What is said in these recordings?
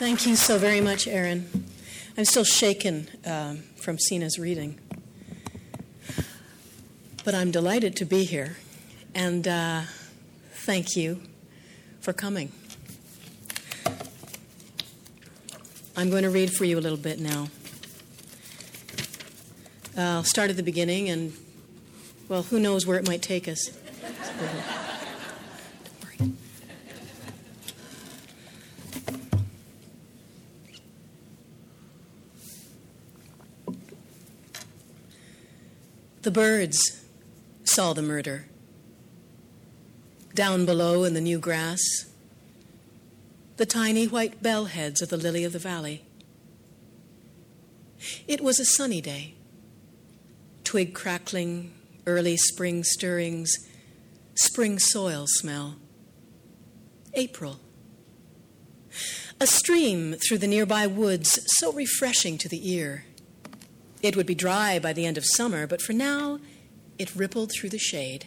Thank you so very much, Aaron. I'm still shaken from Sina's reading. But I'm delighted to be here, and thank you for coming. I'm going to read for you a little bit now. I'll start at the beginning, and, well, who knows where it might take us. The birds saw the murder. Down below in the new grass, the tiny white bellheads of the lily of the valley. It was a sunny day. Twig crackling, early spring stirrings, spring soil smell. April. A stream through the nearby woods, so refreshing to the ear. It would be dry by the end of summer, but for now, it rippled through the shade.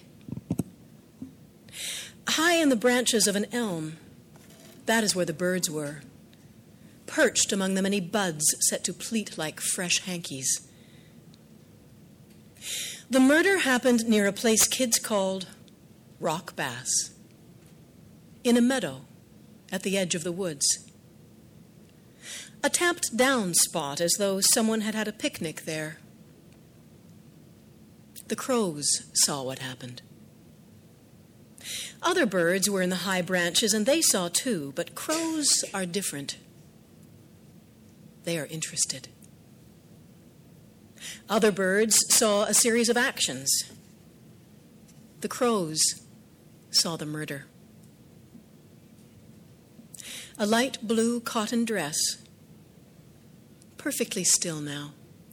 High in the branches of an elm, that is where the birds were, perched among the many buds set to pleat like fresh hankies. The murder happened near a place kids called Rock Bass, in a meadow at the edge of the woods. A tamped-down spot, as though someone had had a picnic there. The crows saw what happened. Other birds were in the high branches, and they saw too, but crows are different. They are interested. Other birds saw a series of actions. The crows saw the murder. A light blue cotton dress, perfectly still now.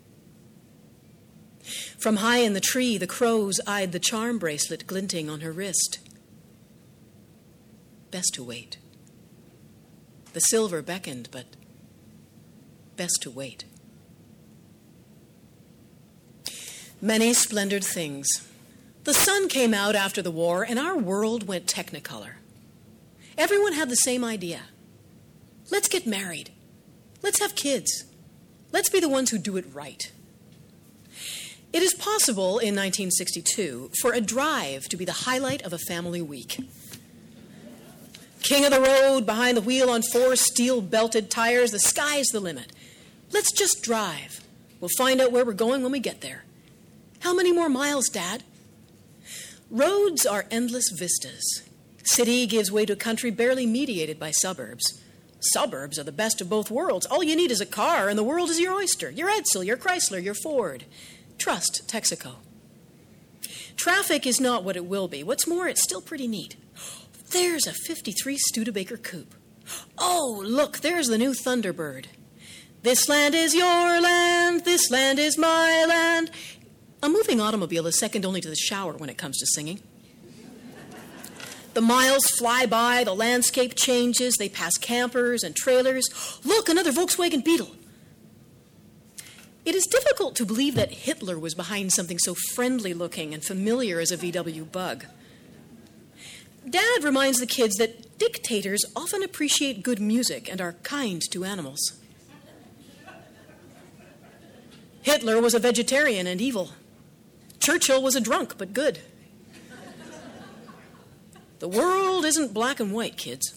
From high in the tree, the crows eyed the charm bracelet glinting on her wrist. Best to wait. The silver beckoned, but best to wait. Many splendored things. The sun came out after the war, and our world went technicolor. Everyone had the same idea. Let's get married. Let's have kids. Let's be the ones who do it right. It is possible in 1962 for a drive to be the highlight of a family week. King of the road, behind the wheel on 4 steel-belted tires, the sky's the limit. Let's just drive. We'll find out where we're going when we get there. How many more miles, Dad? Roads are endless vistas. City gives way to country barely mediated by suburbs. Suburbs are the best of both worlds. All you need is a car, and the world is your oyster. Your Edsel, your Chrysler, your Ford. Trust Texaco. Traffic is not what it will be. What's more, it's still pretty neat. There's a 53 Studebaker coupe. Oh, look, there's the new Thunderbird. This land is your land. This land is my land. A moving automobile is second only to the shower when it comes to singing. The miles fly by, the landscape changes, they pass campers and trailers. Look, another Volkswagen Beetle. It is difficult to believe that Hitler was behind something so friendly-looking and familiar as a VW Bug. Dad reminds the kids that dictators often appreciate good music and are kind to animals. Hitler was a vegetarian and evil. Churchill was a drunk, but good. The world isn't black and white, kids.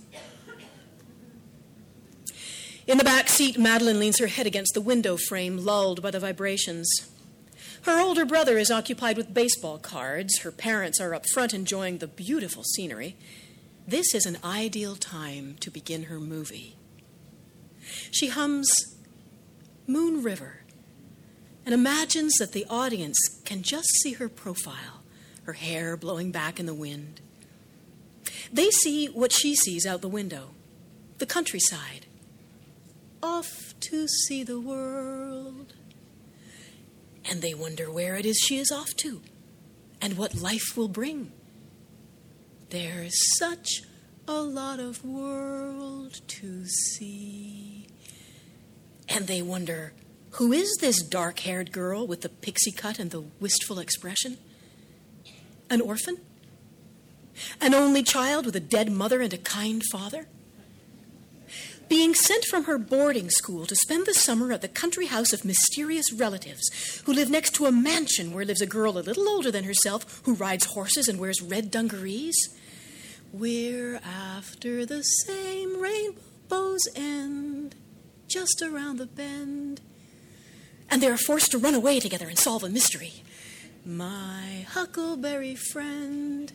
In the back seat, Madeline leans her head against the window frame, lulled by the vibrations. Her older brother is occupied with baseball cards. Her parents are up front enjoying the beautiful scenery. This is an ideal time to begin her movie. She hums Moon River and imagines that the audience can just see her profile, her hair blowing back in the wind. They see what she sees out the window, the countryside. Off to see the world. And they wonder where it is she is off to and what life will bring. There's such a lot of world to see. And they wonder, who is this dark-haired girl with the pixie cut and the wistful expression? An orphan? An only child with a dead mother and a kind father? being sent from her boarding school to spend the summer at the country house of mysterious relatives who live next to a mansion where lives a girl a little older than herself who rides horses and wears red dungarees. We're after the same rainbow's end, just around the bend. And they are forced to run away together and solve a mystery. My huckleberry friend.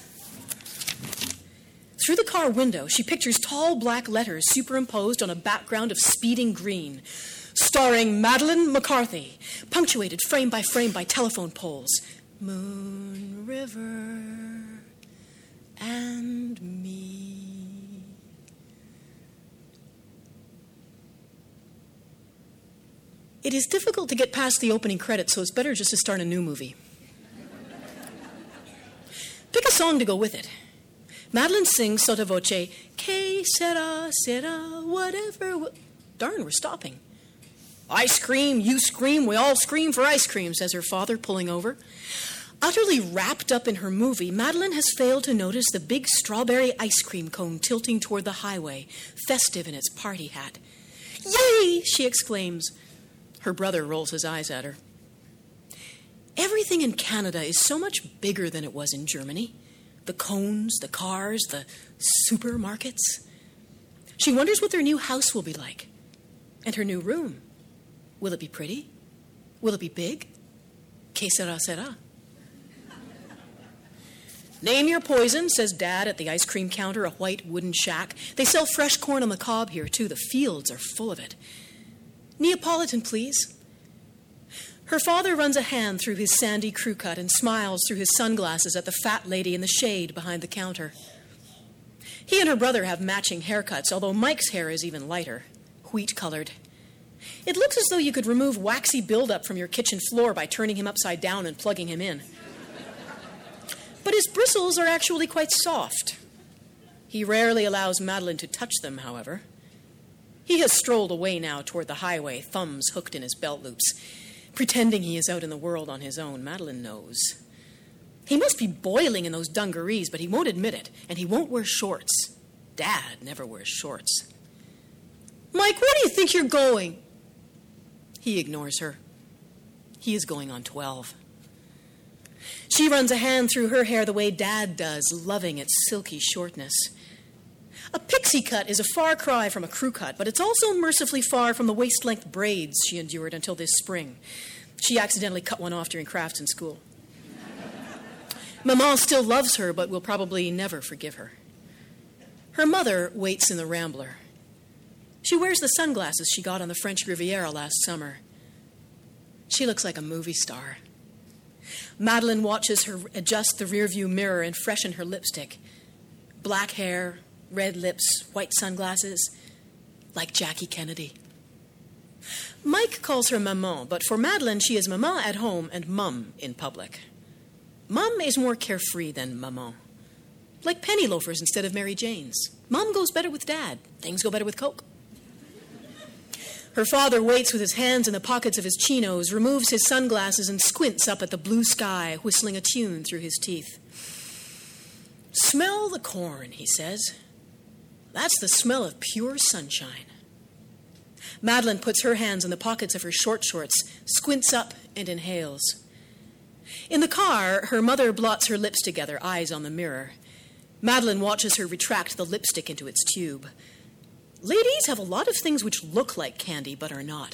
Through the car window, she pictures tall black letters superimposed on a background of speeding green, starring Madeline McCarthy, punctuated frame by telephone poles. Moon River and me. It is difficult to get past the opening credits, so it's better just to start a new movie. Pick a song to go with it. Madeline sings sotto voce, que sera, sera, whatever. Darn, we're stopping. I scream, you scream, we all scream for ice cream, says her father, pulling over. Utterly wrapped up in her movie, Madeline has failed to notice the big strawberry ice cream cone tilting toward the highway, festive in its party hat. Yay, she exclaims. Her brother rolls his eyes at her. Everything in Canada is so much bigger than it was in Germany. The cones, the cars, the supermarkets. She wonders what their new house will be like. And her new room. Will it be pretty? Will it be big? Que sera, sera. Name your poison, says Dad at the ice cream counter, a white wooden shack. They sell fresh corn on the cob here, too. The fields are full of it. Neapolitan, please. Her father runs a hand through his sandy crew cut and smiles through his sunglasses at the fat lady in the shade behind the counter. He and her brother have matching haircuts, although Mike's hair is even lighter, wheat-colored. It looks as though you could remove waxy buildup from your kitchen floor by turning him upside down and plugging him in. But his bristles are actually quite soft. He rarely allows Madeline to touch them, however. He has strolled away now toward the highway, thumbs hooked in his belt loops. Pretending he is out in the world on his own, Madeline knows. He must be boiling in those dungarees, but he won't admit it, and he won't wear shorts. Dad never wears shorts. Mike, where do you think you're going? He ignores her. He is going on 12. She runs a hand through her hair the way Dad does, loving its silky shortness. A pixie cut is a far cry from a crew cut, but it's also mercifully far from the waist-length braids she endured until this spring. She accidentally cut one off during crafts in school. Maman still loves her, but will probably never forgive her. Her mother waits in the Rambler. She wears the sunglasses she got on the French Riviera last summer. She looks like a movie star. Madeline watches her adjust the rearview mirror and freshen her lipstick. Black hair, red lips, white sunglasses, like Jackie Kennedy. Mike calls her Maman, but for Madeline, she is Maman at home and Mum in public. Mum is more carefree than Maman. Like penny loafers instead of Mary Janes. Mum goes better with Dad. Things go better with Coke. Her father waits with his hands in the pockets of his chinos, removes his sunglasses, and squints up at the blue sky, whistling a tune through his teeth. Smell the corn, he says. That's the smell of pure sunshine. Madeline puts her hands in the pockets of her short shorts, squints up, and inhales. In the car, her mother blots her lips together, eyes on the mirror. Madeline watches her retract the lipstick into its tube. Ladies have a lot of things which look like candy but are not.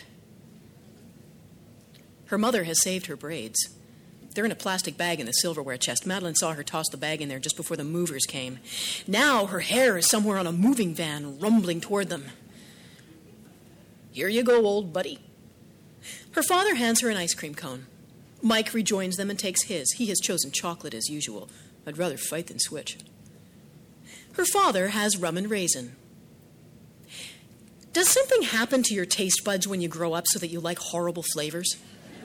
Her mother has saved her braids. They're in a plastic bag in the silverware chest. Madeline saw her toss the bag in there just before the movers came. Now her hair is somewhere on a moving van, rumbling toward them. Here you go, old buddy. Her father hands her an ice cream cone. Mike rejoins them and takes his. He has chosen chocolate as usual. I'd rather fight than switch. Her father has rum and raisin. Does something happen to your taste buds when you grow up so that you like horrible flavors?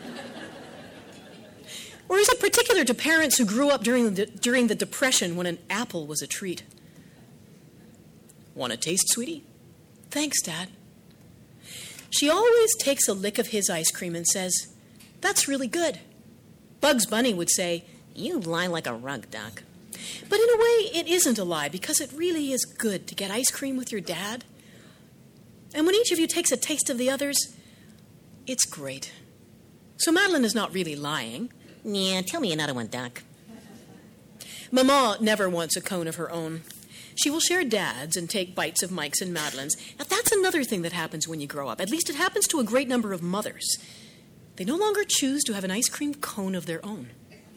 Or is it particular to parents who grew up during the Depression when an apple was a treat? Want a taste, sweetie? Thanks, Dad. She always takes a lick of his ice cream and says, "That's really good." Bugs Bunny would say, "You lie like a rug duck." But in a way, it isn't a lie, because it really is good to get ice cream with your dad. And when each of you takes a taste of the others, it's great. So Madeline is not really lying. Yeah, tell me another one, Doc. Mama never wants a cone of her own. She will share Dad's and take bites of Mike's and Madeline's. Now, that's another thing that happens when you grow up. At least it happens to a great number of mothers. They no longer choose to have an ice cream cone of their own.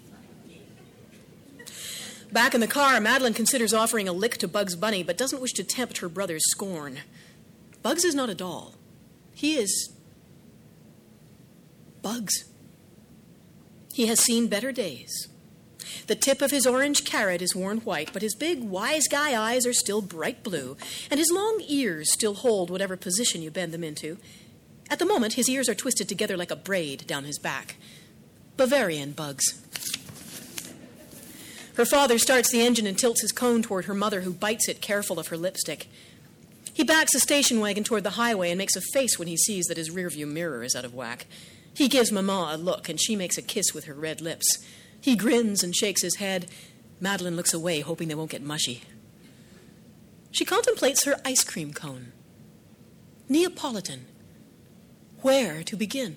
Back in the car, Madeline considers offering a lick to Bugs Bunny, but doesn't wish to tempt her brother's scorn. Bugs is not a doll. He is Bugs. He has seen better days. The tip of his orange carrot is worn white, but his big, wise guy eyes are still bright blue, and his long ears still hold whatever position you bend them into. At the moment, his ears are twisted together like a braid down his back. Bavarian Bugs. Her father starts the engine and tilts his cone toward her mother, who bites it, careful of her lipstick. He backs the station wagon toward the highway and makes a face when he sees that his rearview mirror is out of whack. He gives Mama a look, and she makes a kiss with her red lips. He grins and shakes his head. Madeline looks away, hoping they won't get mushy. She contemplates her ice cream cone. Neapolitan. Where to begin?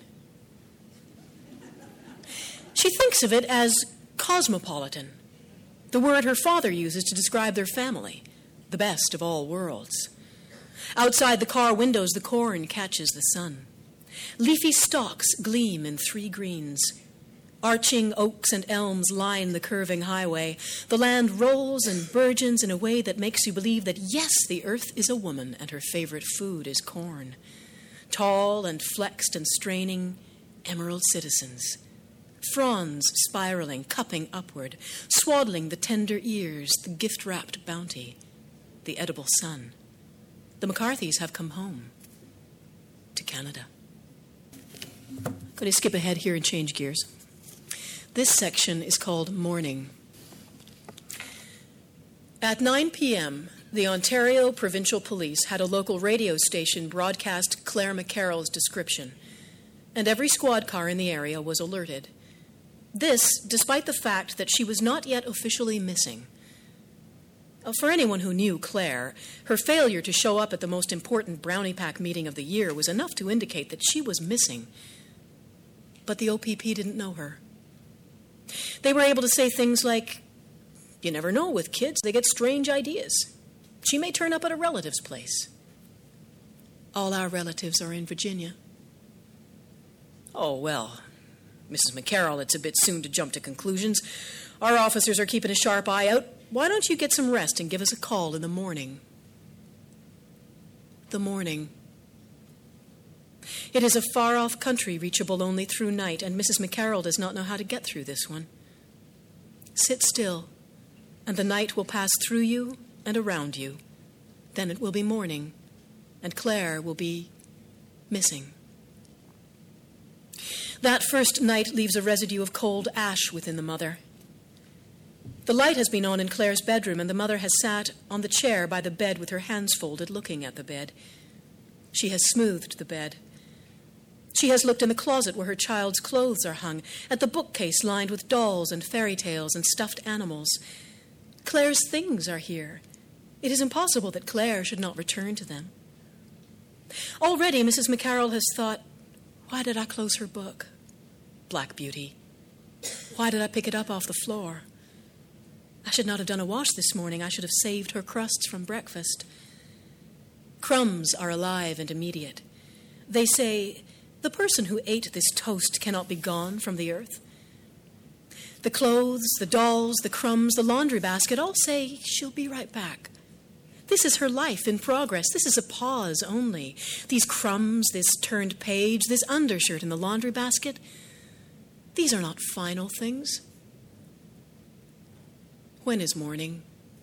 She thinks of it as cosmopolitan, the word her father uses to describe their family, the best of all worlds. Outside the car windows, the corn catches the sun. Leafy stalks gleam in 3 greens. Arching oaks and elms line the curving highway. The land rolls and burgeons in a way that makes you believe that, yes, the earth is a woman and her favorite food is corn. Tall and flexed and straining, emerald citizens. Fronds spiraling, cupping upward, swaddling the tender ears, the gift-wrapped bounty, the edible sun. The McCarthys have come home to Canada. I'm going to skip ahead here and change gears. This section is called Morning. At 9 p.m., the Ontario Provincial Police had a local radio station broadcast Claire McCarroll's description, and every squad car in the area was alerted. This, despite the fact that she was not yet officially missing. For anyone who knew Claire, her failure to show up at the most important Brownie Pack meeting of the year was enough to indicate that she was missing. But the OPP didn't know her. They were able to say things like, "You never know with kids, they get strange ideas. She may turn up at a relative's place. All our relatives are in Virginia." "Oh, well, Mrs. McCarroll, it's a bit soon to jump to conclusions. Our officers are keeping a sharp eye out. Why don't you get some rest and give us a call in the morning?" The morning. It is a far-off country reachable only through night, and Mrs. McCarroll does not know how to get through this one. Sit still, and the night will pass through you and around you. Then it will be morning, and Claire will be missing. That first night leaves a residue of cold ash within the mother. The light has been on in Claire's bedroom, and the mother has sat on the chair by the bed with her hands folded, looking at the bed. She has smoothed the bed. She has looked in the closet where her child's clothes are hung, at the bookcase lined with dolls and fairy tales and stuffed animals. Claire's things are here. It is impossible that Claire should not return to them. Already Mrs. McCarroll has thought, why did I close her book? Black Beauty. Why did I pick it up off the floor? I should not have done a wash this morning. I should have saved her crusts from breakfast. Crumbs are alive and immediate. They say, the person who ate this toast cannot be gone from the earth. The clothes, the dolls, the crumbs, the laundry basket all say she'll be right back. This is her life in progress. This is a pause only. These crumbs, this turned page, this undershirt in the laundry basket, these are not final things. When is morning?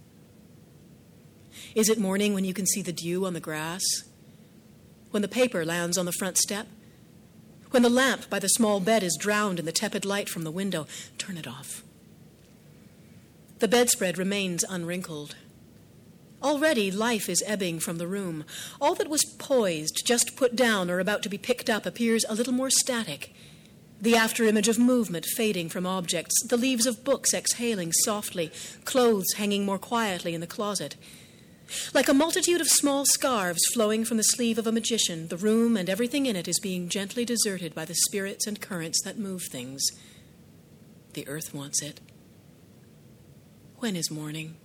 Is it morning when you can see the dew on the grass? When the paper lands on the front step? When the lamp by the small bed is drowned in the tepid light from the window? Turn it off. The bedspread remains unwrinkled. Already life is ebbing from the room. All that was poised, just put down or about to be picked up, appears a little more static. The afterimage of movement fading from objects, the leaves of books exhaling softly, clothes hanging more quietly in the closet. Like a multitude of small scarves flowing from the sleeve of a magician, the room and everything in it is being gently deserted by the spirits and currents that move things. The earth wants it. When is morning?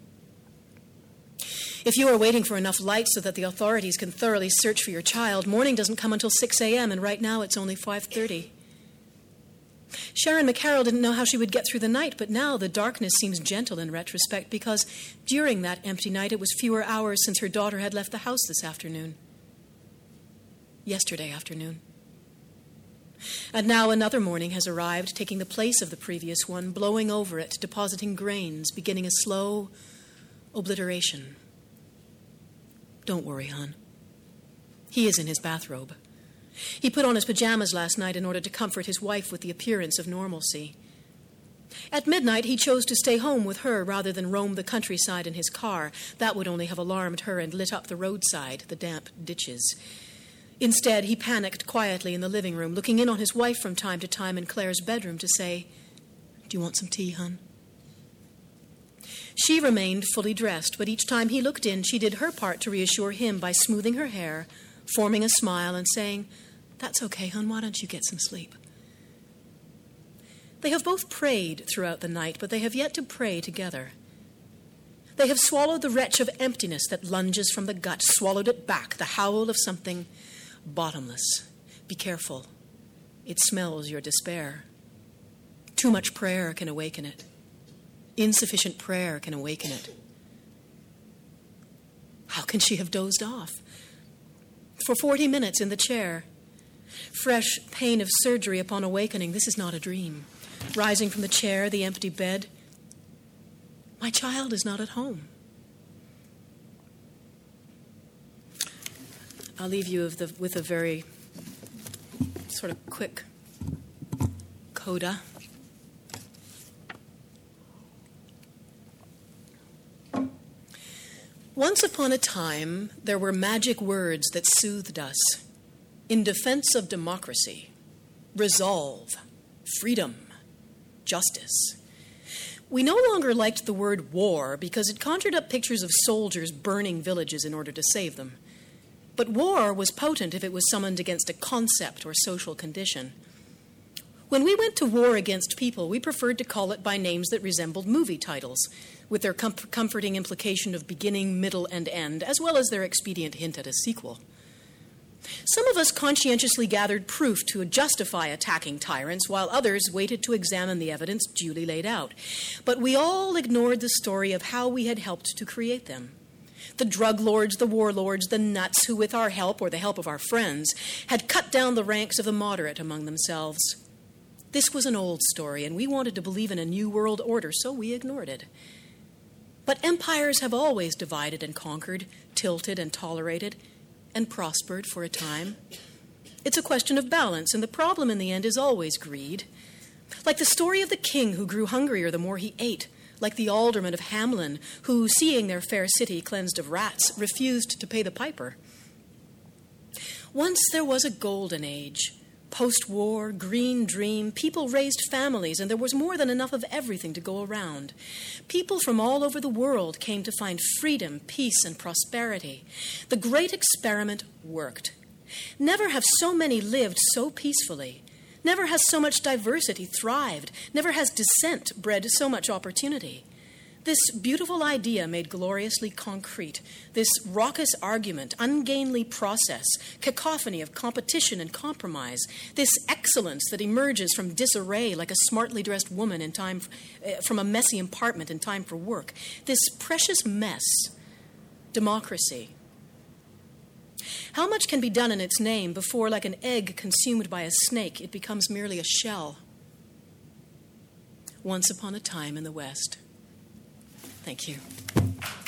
If you are waiting for enough light so that the authorities can thoroughly search for your child, morning doesn't come until 6 a.m., and right now it's only 5:30. Sharon McCarroll didn't know how she would get through the night, but now the darkness seems gentle in retrospect because during that empty night it was fewer hours since her daughter had left the house this afternoon. Yesterday afternoon. And now another morning has arrived, taking the place of the previous one, blowing over it, depositing grains, beginning a slow obliteration. Don't worry, hon. He is in his bathrobe. He put on his pajamas last night in order to comfort his wife with the appearance of normalcy. At midnight, he chose to stay home with her rather than roam the countryside in his car. That would only have alarmed her and lit up the roadside, the damp ditches. Instead, he panicked quietly in the living room, looking in on his wife from time to time in Claire's bedroom to say, "Do you want some tea, hon?" She remained fully dressed, but each time he looked in, she did her part to reassure him by smoothing her hair, forming a smile, and saying, "That's okay, hon, why don't you get some sleep?" They have both prayed throughout the night, but they have yet to pray together. They have swallowed the retch of emptiness that lunges from the gut, swallowed it back, the howl of something bottomless. Be careful. It smells your despair. Too much prayer can awaken it. Insufficient prayer can awaken it. How can she have dozed off? For 40 minutes in the chair. Fresh pain of surgery upon awakening. This is not a dream. Rising from the chair, the empty bed. My child is not at home. I'll leave you with a very sort of quick coda. Once upon a time, there were magic words that soothed us. In defense of democracy, resolve, freedom, justice. We no longer liked the word war because it conjured up pictures of soldiers burning villages in order to save them. But war was potent if it was summoned against a concept or social condition. When we went to war against people, we preferred to call it by names that resembled movie titles, with their comforting implication of beginning, middle, and end, as well as their expedient hint at a sequel. Some of us conscientiously gathered proof to justify attacking tyrants, while others waited to examine the evidence duly laid out. But we all ignored the story of how we had helped to create them. The drug lords, the warlords, the nuts who, with our help or the help of our friends, had cut down the ranks of the moderate among themselves. This was an old story, and we wanted to believe in a new world order, so we ignored it. But empires have always divided and conquered, tilted and tolerated, and prospered for a time. It's a question of balance, and the problem in the end is always greed. Like the story of the king who grew hungrier the more he ate, like the aldermen of Hamelin who, seeing their fair city cleansed of rats, refused to pay the piper. Once there was a golden age. Post-war, green dream, people raised families, and there was more than enough of everything to go around. People from all over the world came to find freedom, peace, and prosperity. The great experiment worked. Never have so many lived so peacefully. Never has so much diversity thrived. Never has dissent bred so much opportunity. This beautiful idea made gloriously concrete, this raucous argument, ungainly process, cacophony of competition and compromise, this excellence that emerges from disarray like a smartly dressed woman in time from a messy apartment in time for work, this precious mess, democracy. How much can be done in its name before, like an egg consumed by a snake, it becomes merely a shell? Once upon a time in the West. Thank you.